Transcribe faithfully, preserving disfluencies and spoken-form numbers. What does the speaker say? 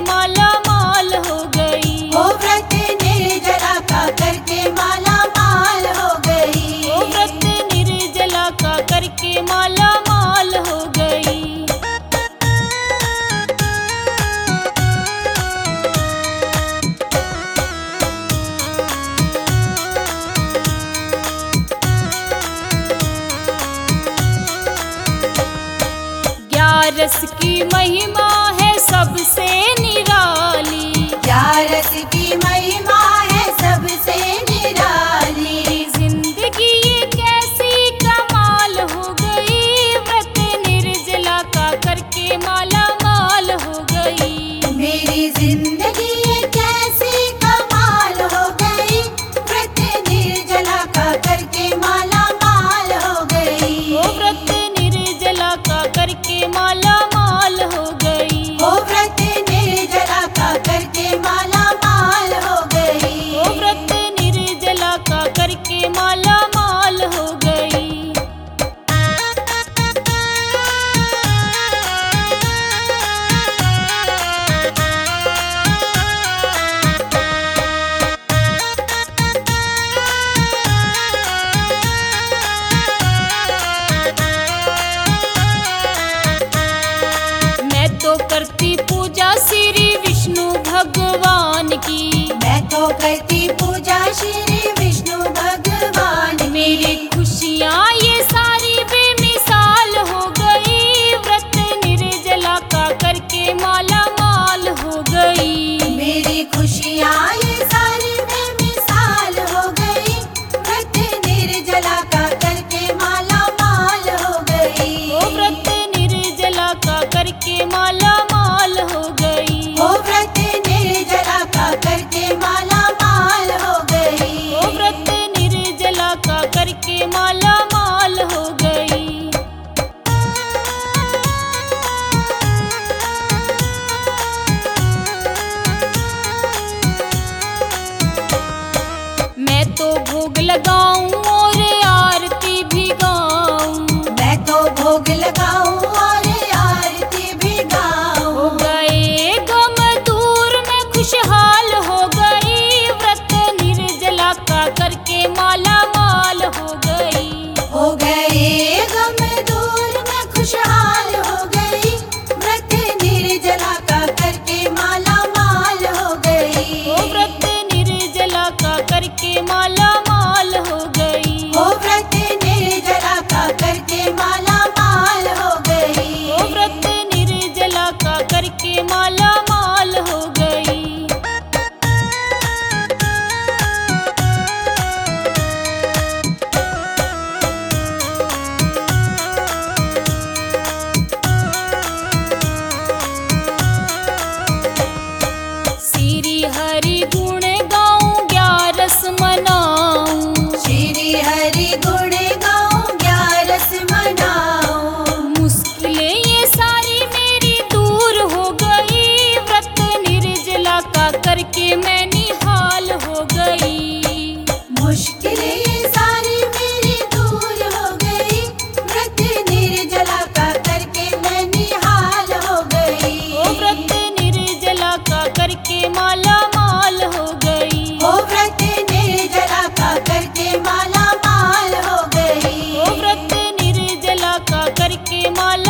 माला माल हो गई। वो व्रत निर्जला का करके माला माल हो गई। वो व्रत निर्जला का करके माला माल हो गई। ग्यारस की महिमा है सबसे निराली। ग्यारस की महिमा है सबसे निराली। जिंदगी ये कैसी कमाल हो गई, व्रत निर्जला का करके माला माल हो गई। मेरी जिंदगी ये कैसी कमाल हो गई, व्रत निर्जला का करके माला माल हो गई। वो व्रत निर्जला का करके माला माल हो गई। वो व्रत निर्जला का करके माला माल हो गई। वो व्रत निर्जला का करके माला माल हो गई। मैं तो करती पूजा श्री विष्णु भगवान की। मैं तो करती पूजा श्री विष्णु भगवान की। मेरी खुशियाँ ये सारी बेमिसाल हो गई, व्रत निर्जला का करके माला माल हो गई। मेरी खुशियाँ ये सारी बेमिसाल हो गई, व्रत निर्जला का करके माला माल हो गई। वो व्रत निर्जला का करके माला माल हो गई। वो व्रत निर्जला का करके माला माल हो गई। वो व्रत निर्जला का करके माला माल हो गई। मैं तो भोग लगाऊं और आरती भी गाऊं। मैं तो भोग लगाऊं और आरती भी हो गाऊं। गए गम दूर मैं खुशहाल हो गई, व्रत निर्जला का करके माला माल हो गई। हो गए गम दूर मैं खुशहाल हो गई, व्रत निर्जला का करके माला माल हो गई। वो व्रत निर्जला का करके माला माल हो गई। वो व्रत निर्जला का करके माला माल हो गई। वो व्रत निर्जला का करके माला माल हो गई। श्री हरि गुण गाऊं ग्यारस मनाऊं। श्री हरि गुण गाऊं ग्यारस मनाऊं। मुश्किलें ये सारी मेरी दूर हो गई, व्रत निर्जला का करके मैं निहाल हो गई। मुश्किलें ये सारी मेरी दूर हो गई, व्रत निर्जला का करके मैं निहाल हो गई। वो व्रत निर्जला का करके माला माल हो गई। वो व्रत निर्जला का करके माला माल हो गई। वो व्रत निर्जला का करके माला